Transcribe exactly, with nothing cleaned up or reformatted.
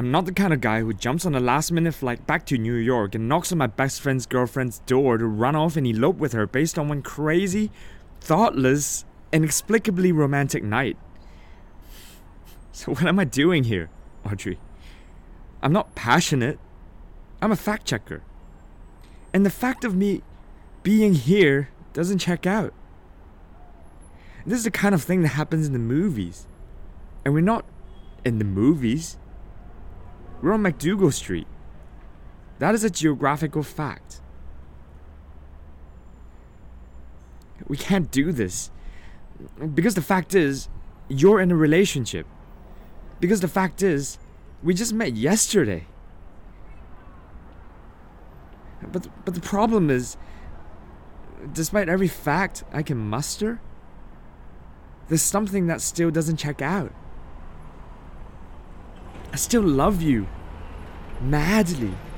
I'm not the kind of guy who jumps on a last-minute flight back to New York and knocks on my best friend's girlfriend's door to run off and elope with her based on one crazy, thoughtless, inexplicably romantic night. So what am I doing here, Audrey? I'm not passionate. I'm a fact checker. And the fact of me being here doesn't check out. This is the kind of thing that happens in the movies. And we're not in the movies. We're on MacDougal Street. That is a geographical fact. We can't do this. Because the fact is, you're in a relationship. Because the fact is, we just met yesterday. But, but the problem is, despite every fact I can muster, there's something that still doesn't check out. I still love you. Madly.